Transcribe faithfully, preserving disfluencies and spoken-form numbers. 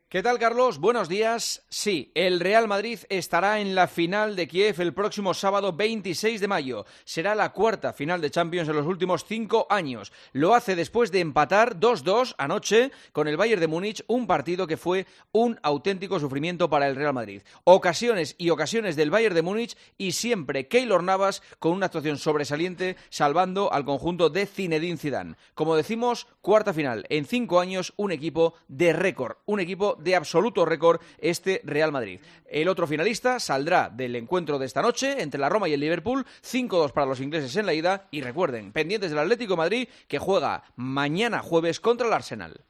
¿Qué tal, Carlos? Buenos días. Sí, el Real Madrid estará en la final de Kiev el próximo sábado veintiséis de mayo. Será la cuarta final de Champions en los últimos cinco años. Lo hace después de empatar dos dos anoche con el Bayern de Múnich, un partido que fue un auténtico sufrimiento para el Real Madrid. Ocasiones y ocasiones del Bayern de Múnich y siempre Keylor Navas con una actuación sobresaliente salvando al conjunto de Zinedine Zidane. Como decimos, cuarta final en cinco años, un equipo de récord, un equipo de absoluto récord, este Real Madrid. El otro finalista saldrá del encuentro de esta noche entre la Roma y el Liverpool, cinco dos para los ingleses en la ida, y recuerden, pendientes del Atlético de Madrid, que juega mañana jueves contra el Arsenal.